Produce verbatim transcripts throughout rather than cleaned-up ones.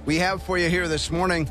we have for you here this morning.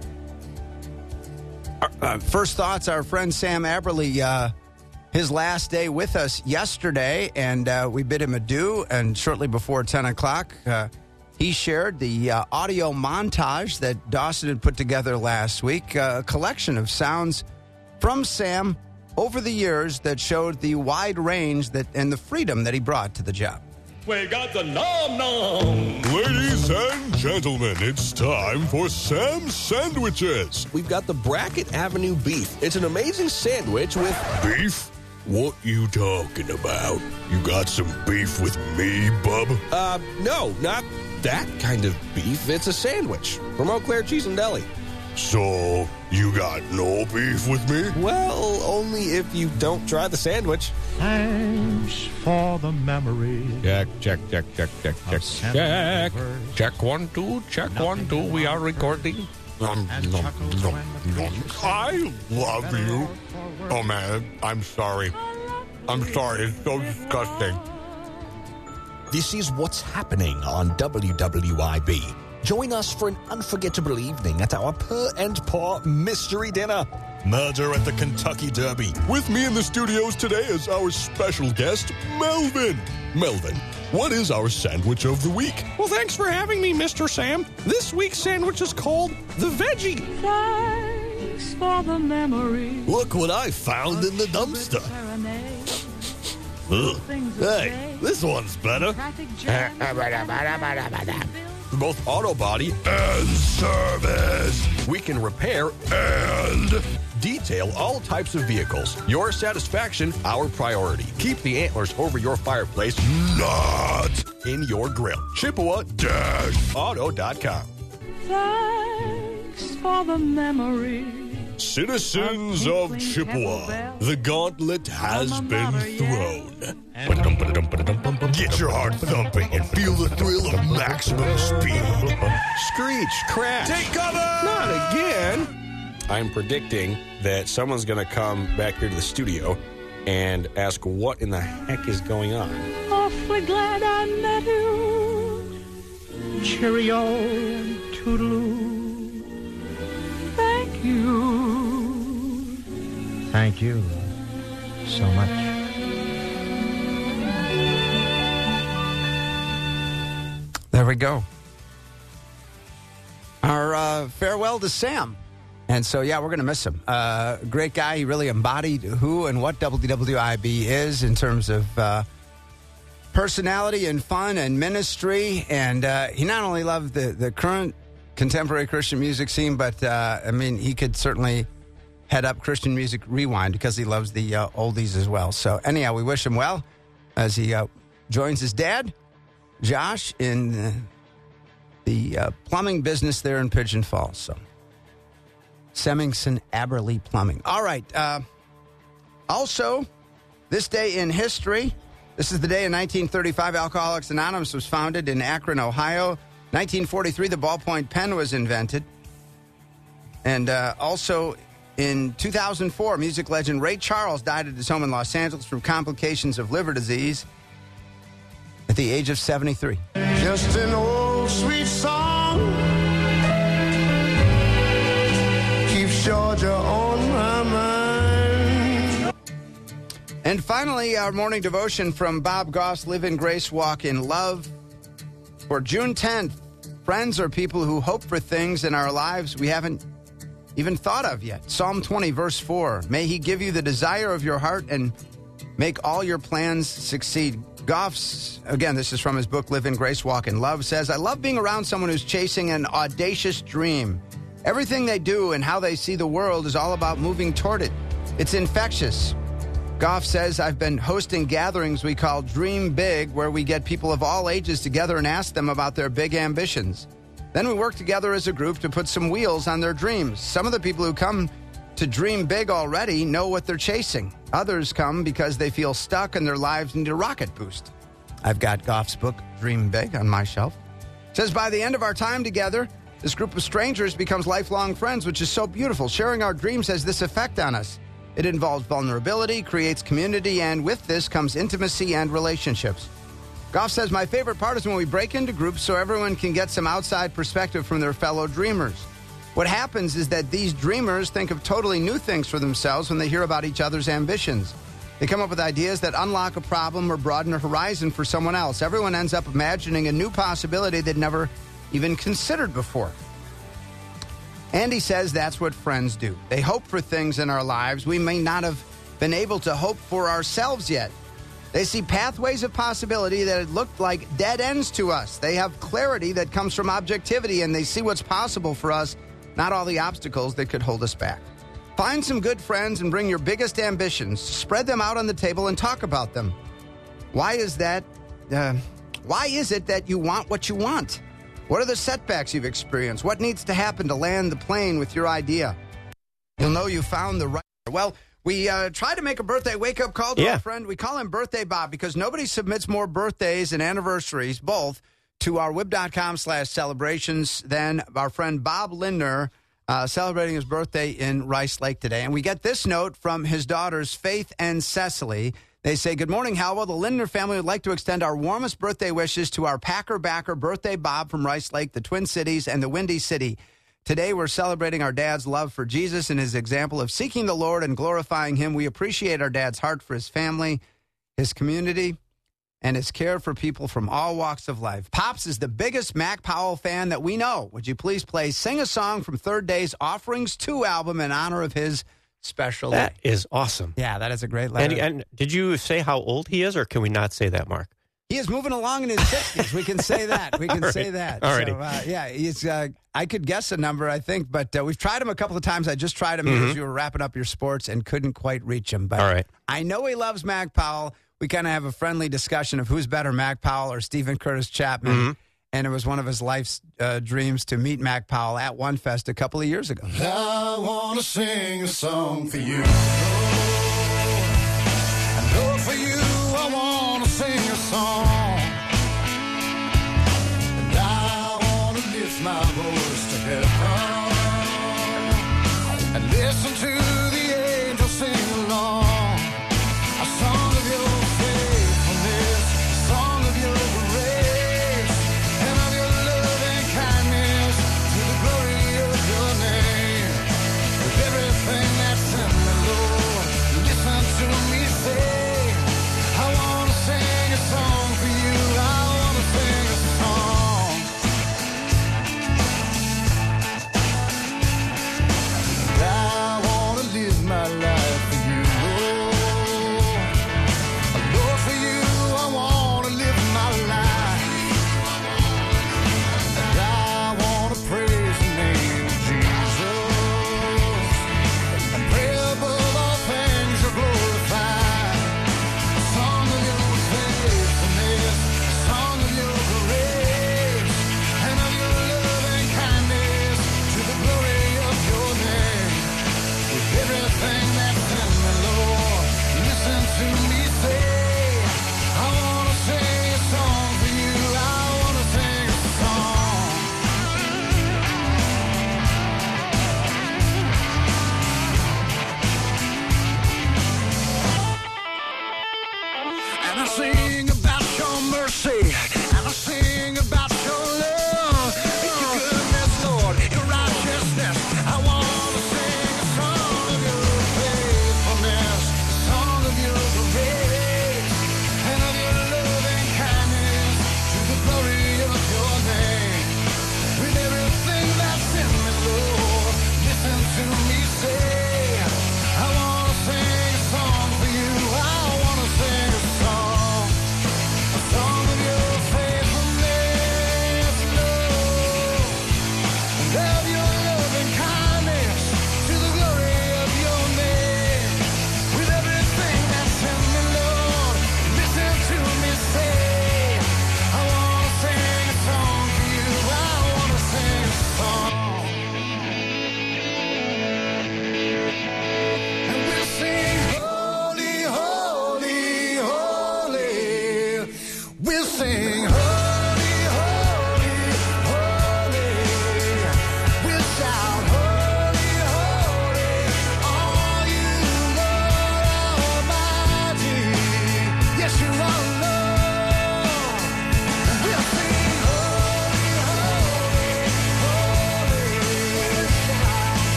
Uh, uh, first thoughts, our friend Sam Aberle, uh, his last day with us yesterday, and uh, we bid him adieu. And shortly before ten o'clock, uh, he shared the uh, audio montage that Dawson had put together last week, uh, a collection of sounds from Sam over the years that showed the wide range that and the freedom that he brought to the job. We got the nom nom. Ladies and gentlemen, it's time for Sam's Sandwiches. We've got the Brackett Avenue Beef. It's an amazing sandwich with... Beef? What you talking about? You got some beef with me, bub? Uh, no, not that kind of beef. It's a sandwich from Eau Claire Cheese and Deli. So, you got no beef with me? Well, only if you don't try the sandwich. Thanks for the memory. Check, check, check, check, check, check, check. Check one, two, check one, two. We are recording. Um, no, no, no. I love you. Oh, man, I'm sorry. I'm sorry. It's so disgusting. This is what's happening on W W I B. Join us for an unforgettable evening at our Per and Paw Mystery Dinner. Murder at the Kentucky Derby. With me in the studios today is our special guest, Melvin. Melvin, what is our sandwich of the week? Well, thanks for having me, Mister Sam. This week's sandwich is called the Veggie. Thanks for the memory. Look what I found in the dumpster. Ugh. Hey, this one's better. For both auto body and service, we can repair and detail all types of vehicles. Your satisfaction, our priority. Keep the antlers over your fireplace, not in your grill. Chippewa Auto dot com. Thanks for the memory. Citizens of Chippewa, the gauntlet has been thrown. Get your heart thumping and feel the thrill of maximum speed. Screech, crash. Take cover! Not again. I'm predicting that someone's going to come back here to the studio and ask what in the heck is going on. Awfully glad I met you. Cheerio and toodaloo. Thank you. Thank you so much. There we go. Our uh, farewell to Sam. And so, yeah, we're going to miss him. Uh, great guy. He really embodied who and what W W I B is in terms of uh, personality and fun and ministry. And uh, he not only loved the, the current contemporary Christian music scene, but, uh, I mean, he could certainly head up Christian Music Rewind because he loves the uh, oldies as well. So, anyhow, we wish him well as he uh, joins his dad, Josh, in uh, the uh, plumbing business there in Pigeon Falls. So, Semingson Aberle Plumbing. All right. Uh, also, this day in history, this is the day in nineteen thirty-five Alcoholics Anonymous was founded in Akron, Ohio. nineteen forty-three, the ballpoint pen was invented. And uh, also in two thousand four, music legend Ray Charles died at his home in Los Angeles from complications of liver disease at the age of seventy-three. Just an old sweet song keeps Georgia on my mind. And finally, our morning devotion from Bob Goss, Live in Grace, Walk in Love. For June tenth, friends are people who hope for things in our lives we haven't even thought of yet. Psalm twenty, verse four. May he give you the desire of your heart and make all your plans succeed. Goff's, again, this is from his book, Live in Grace, Walk in Love, says, I love being around someone who's chasing an audacious dream. Everything they do and how they see the world is all about moving toward it. It's infectious. Goff says, I've been hosting gatherings we call Dream Big, where we get people of all ages together and ask them about their big ambitions. Then we work together as a group to put some wheels on their dreams. Some of the people who come to dream big already know what they're chasing. Others come because they feel stuck and their lives need a rocket boost. I've got Goff's book, Dream Big, on my shelf. It says, by the end of our time together, this group of strangers becomes lifelong friends, which is so beautiful. Sharing our dreams has this effect on us. It involves vulnerability, creates community, and with this comes intimacy and relationships. Goff says, my favorite part is when we break into groups so everyone can get some outside perspective from their fellow dreamers. What happens is that these dreamers think of totally new things for themselves when they hear about each other's ambitions. They come up with ideas that unlock a problem or broaden a horizon for someone else. Everyone ends up imagining a new possibility they'd never even considered before. Andy says that's what friends do. They hope for things in our lives we may not have been able to hope for ourselves yet. They see pathways of possibility that had looked like dead ends to us. They have clarity that comes from objectivity, and they see what's possible for us, not all the obstacles that could hold us back. Find some good friends and bring your biggest ambitions. Spread them out on the table and talk about them. Why is that? Uh, why is it that you want what you want? What are the setbacks you've experienced? What needs to happen to land the plane with your idea? You'll know you found the right... Well, we uh, try to make a birthday wake-up call to yeah. our friend. We call him Birthday Bob because nobody submits more birthdays and anniversaries, both, to our wib.com slash celebrations than our friend Bob Lindner, uh, celebrating his birthday in Rice Lake today. And we get this note from his daughters, Faith and Cecily. They say, good morning, Halwa. The Lindner family would like to extend our warmest birthday wishes to our Packer backer, Birthday Bob from Rice Lake, the Twin Cities, and the Windy City. Today, we're celebrating our dad's love for Jesus and his example of seeking the Lord and glorifying him. We appreciate our dad's heart for his family, his community, and his care for people from all walks of life. Pops is the biggest Mac Powell fan that we know. Would you please play Sing a Song from Third Day's Offerings two album in honor of his special That day? is awesome. Yeah, that is a great letter. And, and did you say how old he is, or can we not say that, Mark? He is moving along in his sixties. We can say that. We can All say right. that. All righty. So, uh, yeah, he's. Uh, I could guess a number, I think, but uh, we've tried him a couple of times. I just tried him Mhm. as you were wrapping up your sports and couldn't quite reach him. But All right. I know he loves Mac Powell. We kind of have a friendly discussion of who's better, Mac Powell or Stephen Curtis Chapman. Mhm. And it was one of his life's uh, dreams to meet Mac Powell at One Fest a couple of years ago. I want to sing a song for you. I know for you I want to sing a song. And I want to lift my voice to heaven and listen to the angels sing along. A song of your faithfulness, a song of your grace, and of your love and kindness to the glory of your name. With everything that's in me, Lord, listen to me say, I want to sing a song for you. I want to sing a song. And I want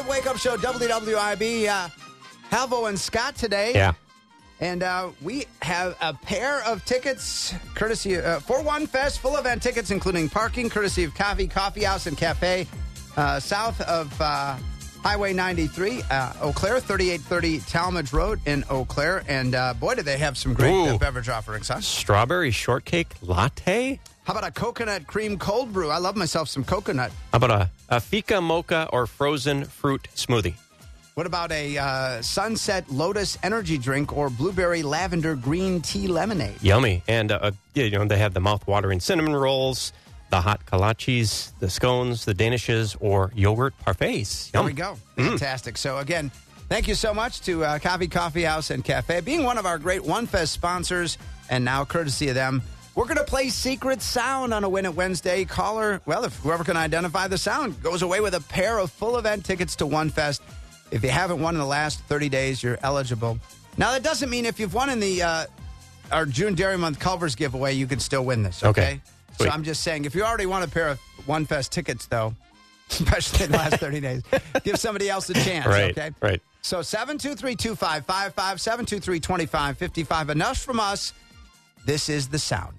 the Wake Up Show, W W I B. Uh, Halvo and Scott today. Yeah. And uh, we have a pair of tickets, courtesy uh, for One Fest, full event tickets, including parking, courtesy of Coffee, Coffee House and Cafe, uh, south of uh, Highway ninety-three, uh, Eau Claire, thirty-eight thirty Talmadge Road in Eau Claire. And uh, boy, do they have some great uh, beverage offerings, huh? Strawberry shortcake latte? How about a coconut cream cold brew? I love myself some coconut. How about a, a fika mocha or frozen fruit smoothie? What about a uh, Sunset Lotus energy drink or blueberry lavender green tea lemonade? Yummy. And, uh, you know, they have the mouth-watering cinnamon rolls, the hot kolaches, the scones, the danishes, or yogurt parfaits. There Yum. we go. Fantastic. Mm. So, again, thank you so much to uh, Coffee, Coffee House, and Cafe, being one of our great One Fest sponsors, and now courtesy of them, we're going to play Secret Sound on a Win It Wednesday. Caller, well, if whoever can identify the sound goes away with a pair of full event tickets to One Fest. If you haven't won in the last thirty days, you're eligible. Now, that doesn't mean if you've won in the uh, our June Dairy Month Culver's giveaway, you can still win this, okay? Okay. So I'm just saying, if you already won a pair of One Fest tickets, though, especially in the last thirty days, give somebody else a chance, right, okay? Right. So seven two three, two five five five, seven two three, two five five five. Enough from us. This is the sound.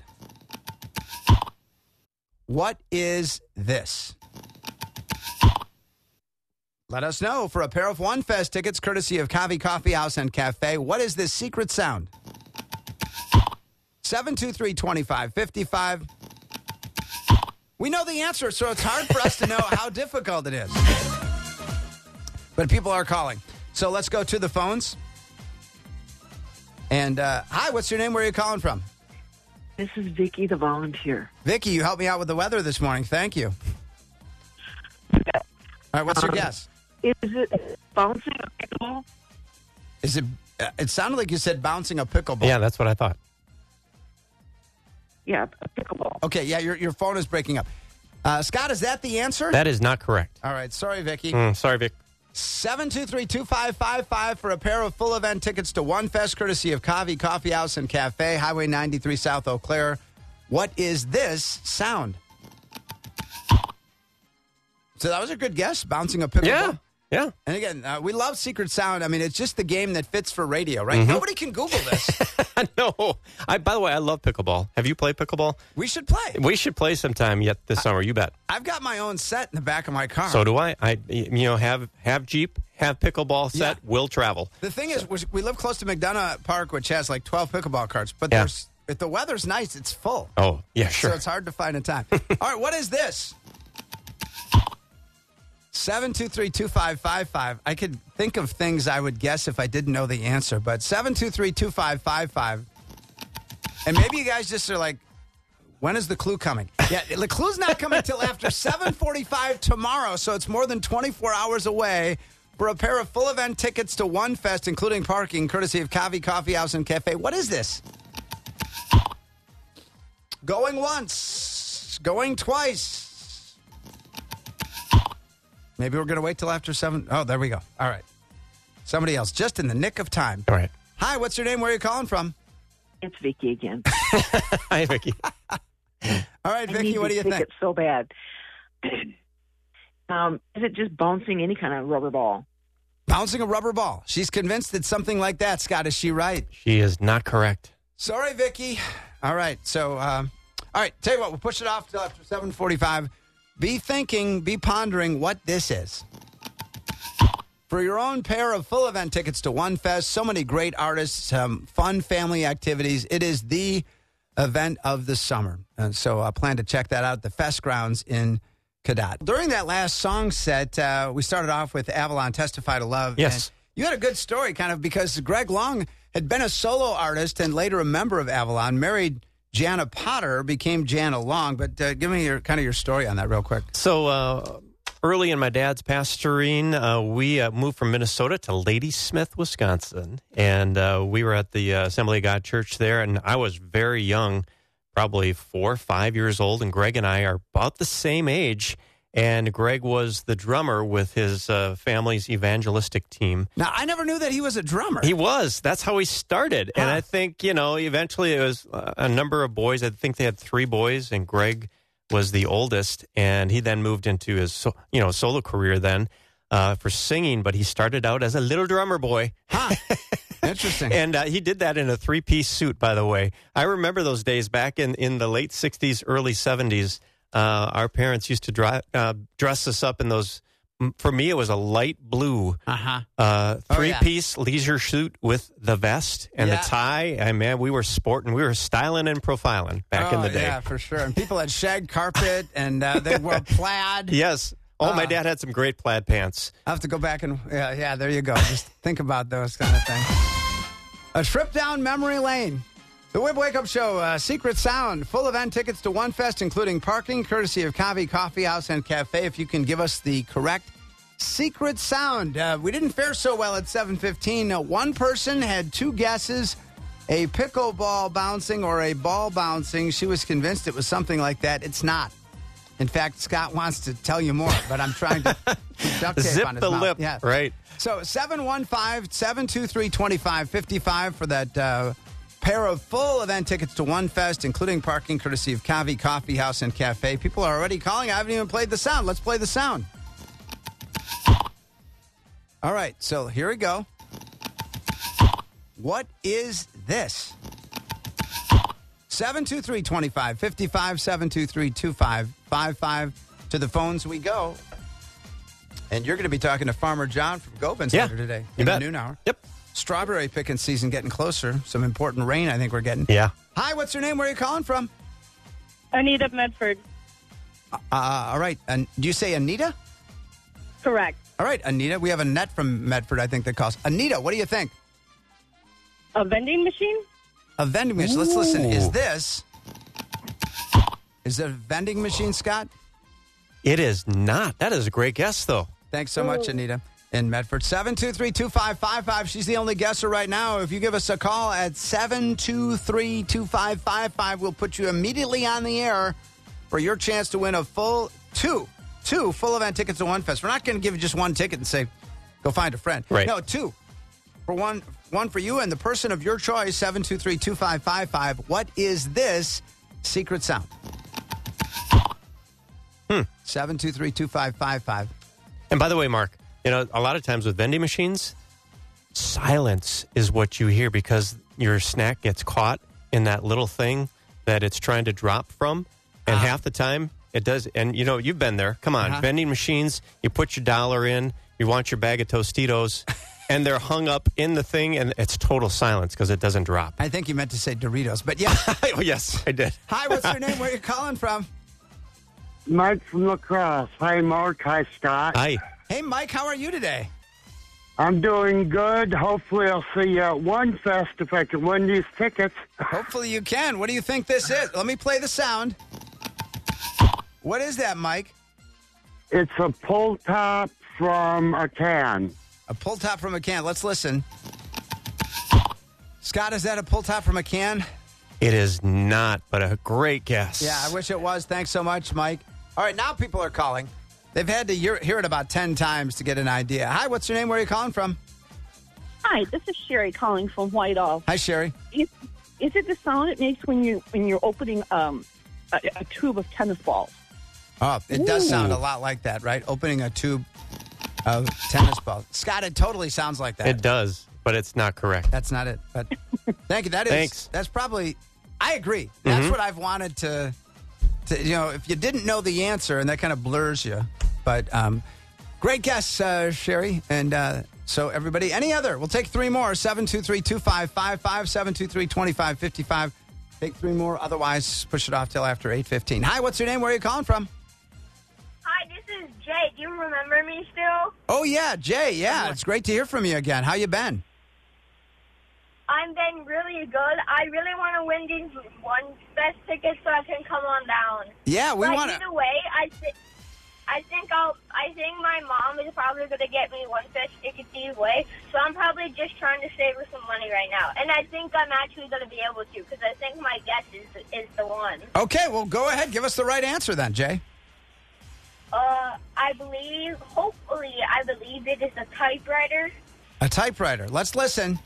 What is this? Let us know for a pair of One Fest tickets, courtesy of Coffee, Coffee House, and Cafe. What is this secret sound? seven two three, two five five five. We know the answer, so it's hard for us to know how difficult it is. But people are calling. So let's go to the phones. And, uh, hi, what's your name? Where are you calling from? This is Vicky, the volunteer. Vicky, you helped me out with the weather this morning. Thank you. All right, what's your Um, guess? Is it bouncing a pickleball? Is it? Uh, it sounded like you said bouncing a pickleball. Yeah, that's what I thought. Yeah, a pickleball. Okay, yeah, your your phone is breaking up. Uh, Scott, is that the answer? That is not correct. All right, sorry, Vicky. Mm, sorry, Vic. seven two three, two five five five for a pair of full event tickets to One Fest, courtesy of Coffee, Coffee House, and Cafe, Highway ninety-three South Eau Claire. What is this sound? So that was a good guess, bouncing a pickleball. Yeah, yeah. And again, uh, we love Secret Sound. I mean, it's just the game that fits for radio, right? Mm-hmm. Nobody can Google this. No. I, by the way, I love pickleball. Have you played pickleball? We should play. We should play sometime yet this summer, you bet. I've got my own set in the back of my car. So do I. I, you know, have have Jeep, have pickleball set, Yeah. will travel. The thing is, we- we live close to McDonough Park, which has like twelve pickleball carts. But Yeah. there's if the weather's nice, it's full. Oh, yeah, sure. So it's hard to find a time. All right, what is this? seven two three, two five five five. I could think of things I would guess if I didn't know the answer, but seven two three, two five five five. And maybe you guys just are like, when is the clue coming? Yeah, the clue's not coming until after seven forty-five tomorrow, so it's more than twenty-four hours away for a pair of full event tickets to One Fest, including parking, courtesy of Coffee, Coffee House, and Cafe. What is this? Going once, going twice. Maybe we're going to wait till after seven. Oh, there we go. All right. Somebody else, just in the nick of time. All right. Hi, what's your name? Where are you calling from? It's Vicky again. Hi, Vicky. All right, I Vicky, need what do you these think? tickets so bad. um, is it just bouncing any kind of rubber ball? Bouncing a rubber ball. She's convinced it's something like that, Scott. Is she right? She is not correct. Sorry, Vicky. All right. So, um, all right. Tell you what, we'll push it off till after seven forty-five. Be thinking, be pondering what this is. For your own pair of full event tickets to One Fest, so many great artists, um, fun family activities. It is the event of the summer. And so I plan to check that out at the Fest grounds in Cadott. During that last song set, uh, we started off with Avalon, Testify to Love. Yes. And you had a good story, kind of, because Greg Long had been a solo artist and later a member of Avalon, married Jana Potter, became Jana Long. But uh, give me your kind of your story on that real quick. So uh, early in my dad's pastoring, uh, we uh, moved from Minnesota to Ladysmith, Wisconsin. And uh, we were at the uh, Assembly of God Church there. And I was very young, probably four, five years old. And Greg and I are about the same age. And Greg was the drummer with his uh, family's evangelistic team. Now, I never knew that he was a drummer. He was. That's how he started. Huh. And I think, you know, eventually it was a number of boys. I think they had three boys, and Greg was the oldest. And he then moved into his, you know, solo career then. uh, for singing, but he started out as a little drummer boy. Huh. Interesting. And uh, he did that in a three-piece suit, by the way. I remember those days back in, in the late sixties, early seventies. Uh, our parents used to dry, uh, dress us up in those. For me, it was a light blue uh-huh. uh, Oh, three-piece yeah. leisure suit with the vest and Yeah. the tie. And, man, we were sporting. We were styling and profiling back oh, in the day. Yeah, for sure. And people had shag carpet, and uh, they wore plaid. Yes. Oh, Uh, my dad had some great plaid pants. I have to go back and, yeah, yeah, there you go. Just think about those kind of things. A trip down memory lane. The Whip Wake Up Show, uh, Secret Sound, full event tickets to One Fest, including parking, courtesy of Kavi Coffee House and Cafe. If you can give us the correct secret sound. Uh, we didn't fare so well at seven fifteen. Uh, one person had two guesses, a pickleball bouncing or a ball bouncing. She was convinced it was something like that. It's not. In fact, Scott wants to tell you more, but I'm trying to keep duct tape Zip on his the mouth. lip, Yeah. right. So seven one five, seven two three, two five five five for that uh, pair of full event tickets to One Fest, including parking courtesy of Kavi Coffee House and Cafe. People are already calling. I haven't even played the sound. Let's play the sound. All right, so here we go. What is this? seven two three, two five five five, seven two three, two five five five. To the phones we go. And you're going to be talking to Farmer John from Gobins Yeah, later today you in bet. the noon hour. Yep. Strawberry picking season getting closer. Some important rain I think we're getting. Yeah. Hi, what's your name? Where are you calling from? Anita Medford. Uh, all right. And do you say Anita? Correct. All right, Anita. We have a net from Medford, I think, that calls. Anita, what do you think? A vending machine? A vending machine. Let's listen. Ooh. Is this... Is it a vending machine, Scott? It is not. That is a great guess, though. Thanks so much, Anita. In Medford, seven two three, two five five five. She's the only guesser right now. If you give us a call at seven two three, two five five five, we'll put you immediately on the air for your chance to win a full two, two full event tickets to One Fest. We're not going to give you just one ticket and say, go find a friend. Right. No, two. For one, one for you and the person of your choice, seven two three, two five five five. What is this secret sound? Hmm. seven two three, two five five five. And by the way, Mark, you know, a lot of times with vending machines, silence is what you hear because your snack gets caught in that little thing that it's trying to drop from. And Uh-huh. half the time it does. And, you know, you've been there. Come on. Uh-huh. Vending machines, you put your dollar in, you want your bag of Tostitos, and they're hung up in the thing, and it's total silence because it doesn't drop. I think you meant to say Doritos, but yeah. Oh, yes, I did. Hi, what's your name? Where are you calling from? Mike from La Crosse. Hi, Mark. Hi, Scott. Hi. Hey, Mike, how are you today? I'm doing good. Hopefully, I'll see you at One Fest if I can win these tickets. Hopefully you can. What do you think this is? Let me play the sound. What is that, Mike? It's a pull top from a can. A pull top from a can. Let's listen. Scott, is that a pull top from a can? It is not, but a great guess. Yeah, I wish it was. Thanks so much, Mike. All right, now people are calling. They've had to hear, hear it about ten times to get an idea. Hi, what's your name? Where are you calling from? Hi, this is Sherry calling from Whitehall. Hi, Sherry. Is, is it the sound it makes when you when you're opening um, a, a tube of tennis balls? Oh, it does Ooh. sound a lot like that, right? Opening a tube of tennis balls. Scott, it totally sounds like that. It does, but it's not correct. That's not it. But thank you. That is. Thanks. That's probably. I agree. That's Mhm. what I've wanted to. To you know, if you didn't know the answer, and that kind of blurs you. But um, great guess, uh, Sherry. And uh, so everybody, any other? We'll take three more. Seven two three two five five five. Seven two three twenty five fifty five. Take three more. Otherwise, push it off till after eight fifteen. Hi, what's your name? Where are you calling from? Hi, this is Jay. Do you remember me still? Oh yeah, Jay. Yeah, it's great to hear from you again. How you been? I'm been really good. I really want to win these One Fest tickets so I can come on down. Yeah, we but want to. Either way, I think I think I'll. I think my mom is probably going to get me One Fest tickets either way. So I'm probably just trying to save her some money right now, and I think I'm actually going to be able to because I think my guess is is the one. Okay, well, go ahead. Give us the right answer then, Jay. Uh, I believe, hopefully, I believe it is a typewriter. A typewriter. Let's listen.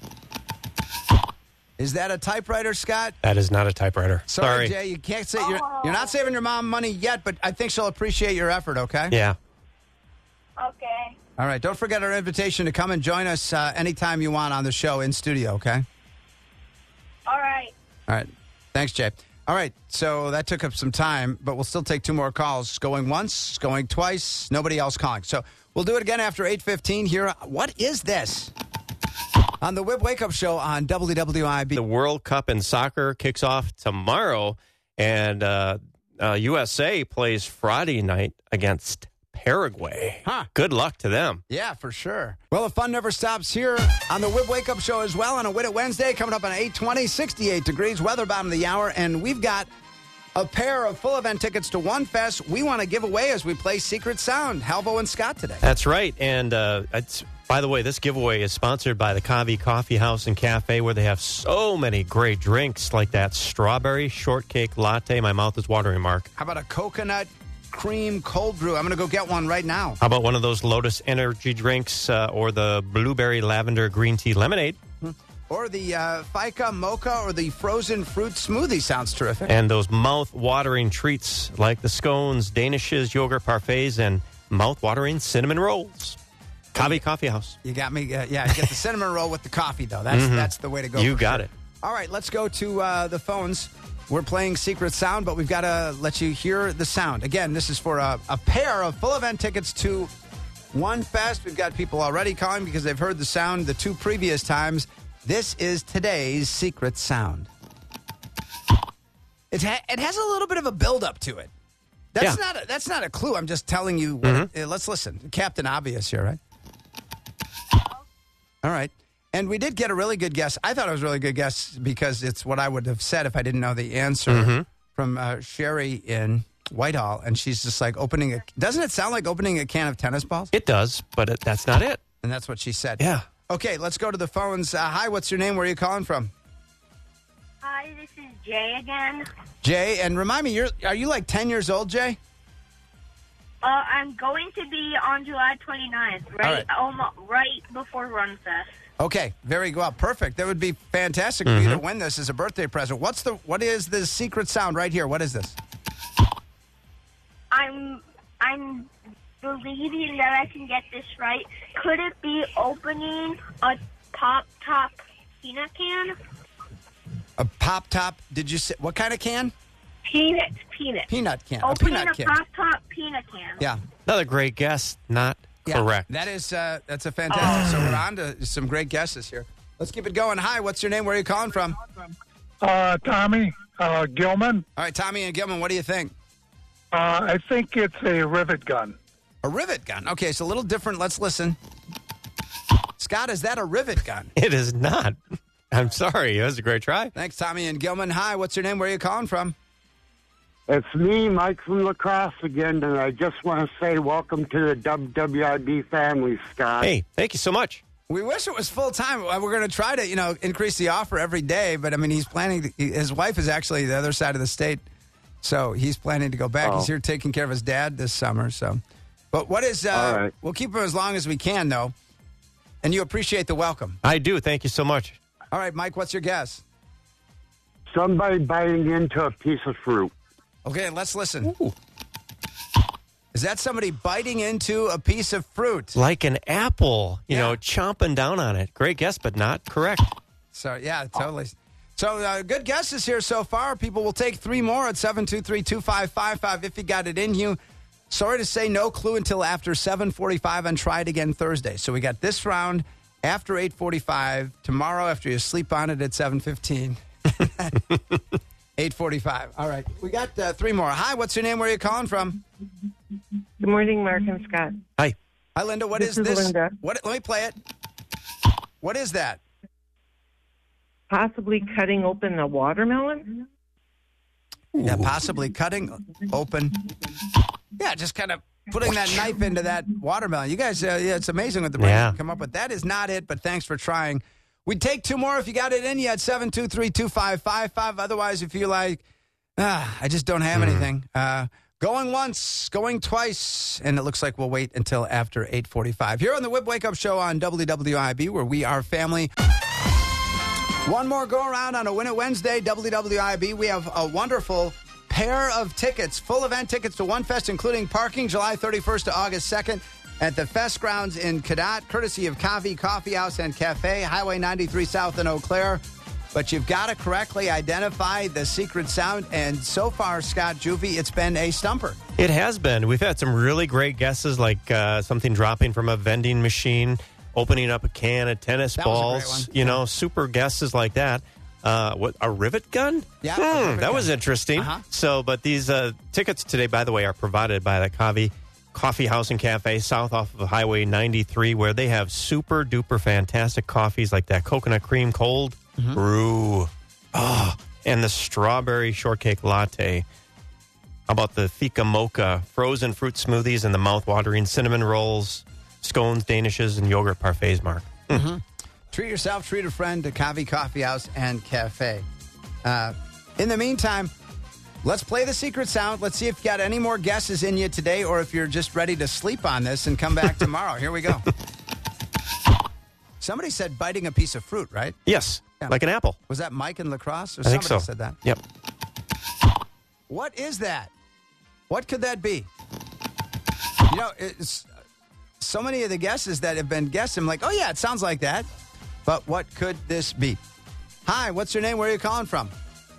Is that a typewriter, Scott? That is not a typewriter. Sorry, Sorry. Jay. You can't say you're, you're not saving your mom money yet, but I think she'll appreciate your effort. Okay. Yeah. Okay. All right. Don't forget our invitation to come and join us uh, anytime you want on the show in studio, okay? All right. All right. Thanks, Jay. All right. So that took up some time, but we'll still take two more calls. Going once, going twice, nobody else calling. So we'll do it again after eight fifteen here. What is this? On the Whip Wake Up Show on W W I B. The World Cup in soccer kicks off tomorrow, and uh, uh, U S A plays Friday night against Paraguay. Huh. Good luck to them. Yeah, for sure. Well, the fun never stops here on the Whip Wake Up Show as well on a Win It Wednesday, coming up on eight twenty, sixty-eight degrees, weather bottom of the hour, and we've got a pair of full event tickets to One Fest we want to give away as we play Secret Sound, Halvo and Scott today. That's right, and uh, it's, by the way, this giveaway is sponsored by the Kavi Coffee House and Cafe, where they have so many great drinks like that strawberry shortcake latte. My mouth is watering, Mark. How about a coconut cream cold brew? I'm going to go get one right now. How about one of those Lotus energy drinks uh, or the blueberry lavender green tea lemonade? Or the uh, Fika mocha or the frozen fruit smoothie sounds terrific. And those mouth-watering treats like the scones, danishes, yogurt parfaits, and mouth-watering cinnamon rolls. Kavi Coffee House. You got me. Uh, yeah, get the cinnamon roll with the coffee, though. That's mm-hmm. that's the way to go. You got sure. it. All right, let's go to uh, the phones. We're playing Secret Sound, but we've got to let you hear the sound. Again, this is for a, a pair of full event tickets to One Fest. We've got people already calling because they've heard the sound the two previous times. This is today's Secret Sound. It, ha- it has a little bit of a build-up to it. That's, yeah. not a, that's not a clue. I'm just telling you. What mm-hmm. it, uh, let's listen. Captain Obvious here, right? All right. And we did get a really good guess. I thought it was a really good guess because it's what I would have said if I didn't know the answer mm-hmm. from uh, Sherry in Whitehall. And she's just like opening a... Doesn't it sound like opening a can of tennis balls? It does, but it, that's not it. And that's what she said. Yeah. Okay, let's go to the phones. Uh, hi, what's your name? Where are you calling from? Hi, this is Jay again. Jay, and remind me, you're are you like ten years old, Jay? Uh, I'm going to be on July twenty-ninth, right, right. Almost, right before Run Fest. Okay, very well, perfect. That would be fantastic for mm-hmm. you to win this as a birthday present. What's the what is the secret sound right here? What is this? I'm I'm believing that I can get this right. Could it be opening a Pop Top peanut can? A Pop Top? Did you say what kind of can? Peanut, peanut. Peanut can. Opening a peanut a can. Pop Top peanut can. Yeah. Another great guess. Not Yeah, correct. that is uh, that's a fantastic. So we're on to some great guesses here. Let's keep it going. Hi, what's your name? Where are you calling from? Uh, Tommy uh, Gilman. All right, Tommy and Gilman, what do you think? Uh, I think it's a rivet gun. A rivet gun. Okay, it's a little different. Let's listen. Scott, is that a rivet gun? It is not. I'm sorry. It was a great try. Thanks, Tommy and Gilman. Hi, what's your name? Where are you calling from? It's me, Mike from La Crosse again, and I just want to say welcome to the W W I B family, Scott. Hey, thank you so much. We wish it was full time. We're going to try to, you know, increase the offer every day. But I mean, he's planning. To, his wife is actually the other side of the state, so he's planning to go back. Oh. He's here taking care of his dad this summer. So, but what is? Uh, All right. We'll keep him as long as we can, though. And you appreciate the welcome. I do. Thank you so much. All right, Mike. What's your guess? Somebody biting into a piece of fruit. Okay, let's listen. Ooh. Is that somebody biting into a piece of fruit? Like an apple, you Yeah. know, chomping down on it. Great guess, but not correct. So, yeah, totally. So, uh, good guesses here so far. People will take three more at seven two three, two five five five if you got it in you. Sorry to say no clue until after seven forty-five and try it again Thursday. So, we got this round after eight forty-five. Tomorrow after you sleep on it at seven fifteen. eight forty-five. All right. We got uh, three more. Hi, what's your name? Where are you calling from? Good morning, Mark and Scott. Hi. Hi, Linda. What This is is this? Linda. What? Let me play it. What is that? Possibly cutting open a watermelon? Yeah, possibly cutting open. Yeah, just kind of putting that knife into that watermelon. You guys, uh, yeah, it's amazing what the brain Yeah. can come up with. That is not it, but thanks for trying. We'd take two more if you got it in you at seven two three, two five five five. Otherwise, if you're like, ah, I just don't have Mm-hmm. anything. Uh, going once, going twice, and it looks like we'll wait until after eight forty-five. Here on the Whip Wake Up Show on W W I B, where we are family. One more go-around on a Win It Wednesday, W W I B. We have a wonderful pair of tickets, full event tickets to One Fest, including parking July thirty-first to August second. at the Fest Grounds in Cadott, courtesy of Coffee Coffee House and Cafe, Highway ninety-three South in Eau Claire. But you've got to correctly identify the secret sound. And so far, Scott Juvie, it's been a stumper. It has been. We've had some really great guesses, like uh, something dropping from a vending machine, opening up a can of tennis That was a balls. great one. You know, super guesses like that. Uh, what a rivet gun? Yeah, Hmm, a rivet that was gun. interesting. Uh-huh. So, but these uh, tickets today, by the way, are provided by the Coffee Coffee House and Cafe south off of Highway ninety-three, where they have super duper fantastic coffees like that coconut cream cold Mm-hmm. brew. Oh, and the strawberry shortcake latte. How about the fika mocha, frozen fruit smoothies, and the mouth-watering cinnamon rolls, scones, danishes, and yogurt parfaits, Mark? Mm-hmm. Treat yourself, treat a friend to Coffee Coffee House and Cafe. Uh, in the meantime, let's play the secret sound. Let's see if you got any more guesses in you today or if you're just ready to sleep on this and come back tomorrow. Here we go. Somebody said biting a piece of fruit, right? Yes, Yeah. like an apple. Was that Mike in La Crosse? Or I think somebody so. said that. Yep. What is that? What could that be? You know, it's so many of the guesses that have been guessed, I'm like, oh, yeah, it sounds like that. But what could this be? Hi, what's your name? Where are you calling from?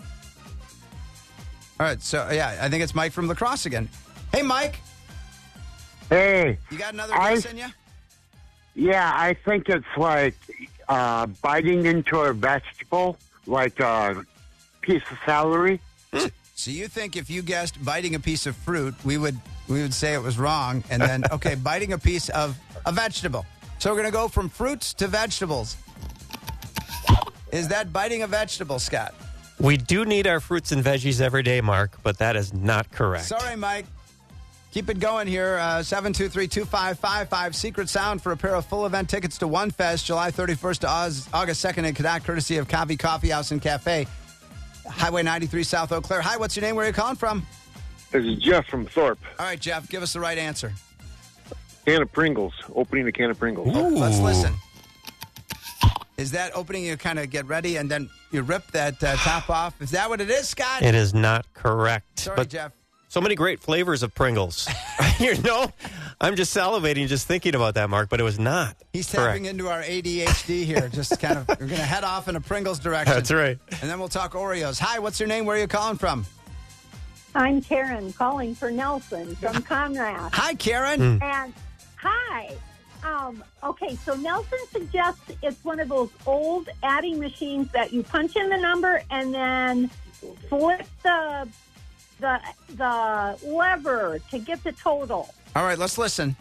All right, so, yeah, I think it's Mike from La Crosse again. Hey, Mike. Hey. You got another I- guess in you? Yeah, I think it's like uh, biting into a vegetable, like a piece of celery. So you think if you guessed biting a piece of fruit, we would we would say it was wrong, and then okay, biting a piece of a vegetable. So we're going to go from fruits to vegetables. Is that biting a vegetable, Scott? We do need our fruits and veggies every day, Mark, but that is not correct. Sorry, Mike. Keep it going here. Uh, seven two three, two five five five. Secret Sound for a pair of full event tickets to One Fest, July thirty-first to Oz, August second in Cadott, courtesy of Coffee Coffee House and Cafe, Highway ninety-three South Eau Claire. Hi, what's your name? Where are you calling from? This is Jeff from Thorpe. All right, Jeff, give us the right answer. Can of Pringles. Opening a can of Pringles. Oh, let's listen. Is that opening, you kind of get ready and then you rip that uh, top off? Is that what it is, Scott? It is not correct. Sorry, but Jeff. So many great flavors of Pringles. You know, I'm just salivating just thinking about that, Mark, but it was not. He's correct. tapping into our A D H D here. Just kind of, we're going to head off in a Pringles direction. That's right. And then we'll talk Oreos. Hi, what's your name? Where are you calling from? I'm Karen calling for Nelson from Conrad. Hi, Karen. Mm. And hi. Um, okay, so Nelson suggests it's one of those old adding machines that you punch in the number and then flip the the the lever to get the total. All right, let's listen.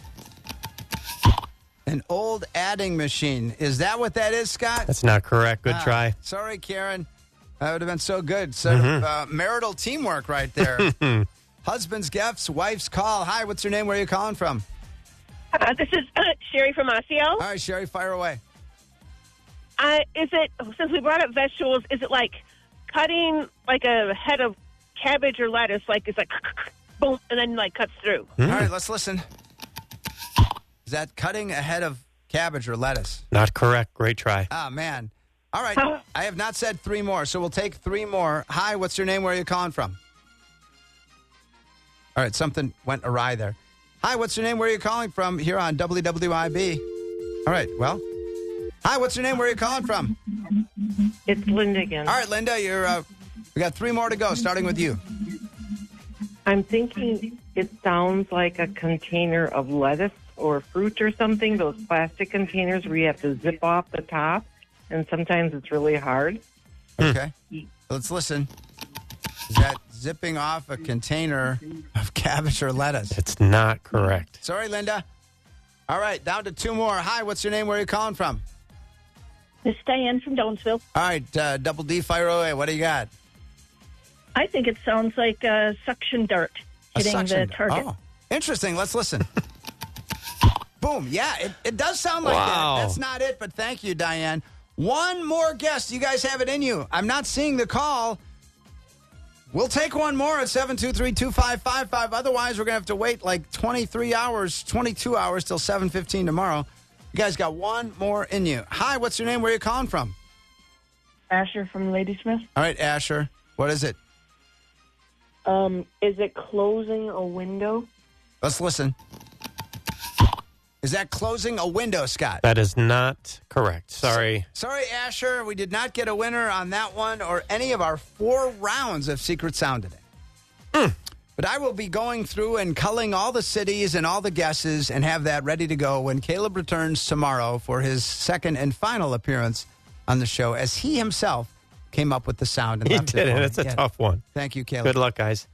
An old adding machine. Is that what that is, Scott? That's not correct. Good Ah, try. Sorry, Karen. That would have been so good. So Mhm. uh, marital teamwork right there. Husband's gifts, wife's call. Hi, what's your name? Where are you calling from? Uh, this is uh, Sherry from Osseo. All right, Sherry, fire away. Uh, is it, since we brought up vegetables, is it like cutting like a head of cabbage or lettuce? Like it's like boom, and then like cuts through. All right, let's listen. Is that cutting a head of cabbage or lettuce? Not correct. Great try. Ah, man. All right, I have not said three more, so we'll take three more. Hi, what's your name? Where are you calling from? All right, something went awry there. Hi, what's your name? Where are you calling from? Here on W W I B. All right, well. Hi, what's your name? Where are you calling from? It's Linda again. All right, Linda, you're. Uh, we got three more to go, starting with you. I'm thinking it sounds like a container of lettuce or fruit or something, those plastic containers where you have to zip off the top, and sometimes it's really hard. Okay, let's listen. Is that zipping off a container of cabbage or lettuce? It's not correct. Sorry, Linda. All right, down to two more. Hi, what's your name? Where are you calling from? This is Diane from Donesville. All right, uh, Double D, fire away. What do you got? I think it sounds like a suction dart A hitting suction the dart. target. Oh, interesting. Let's listen. Boom. Yeah, it, it does sound like Wow. that. That's not it, but thank you, Diane. One more guess. You guys have it in you. I'm not seeing the call. We'll take one more at seven two three, two five five five. Otherwise, we're going to have to wait like twenty-three hours, twenty-two hours till seven fifteen tomorrow. You guys got one more in you. Hi, what's your name? Where are you calling from? Asher from Ladysmith. All right, Asher. What is it? Um, is it closing a window? Let's listen. Is that closing a window, Scott? That is not correct. Sorry. Sorry, Asher. We did not get a winner on that one or any of our four rounds of Secret Sound today. Mm. But I will be going through and culling all the cities and all the guesses and have that ready to go when Caleb returns tomorrow for his second and final appearance on the show, as he himself came up with the sound. And He left did it it. for me. It's a Yeah. tough one. Thank you, Caleb. Good luck, guys.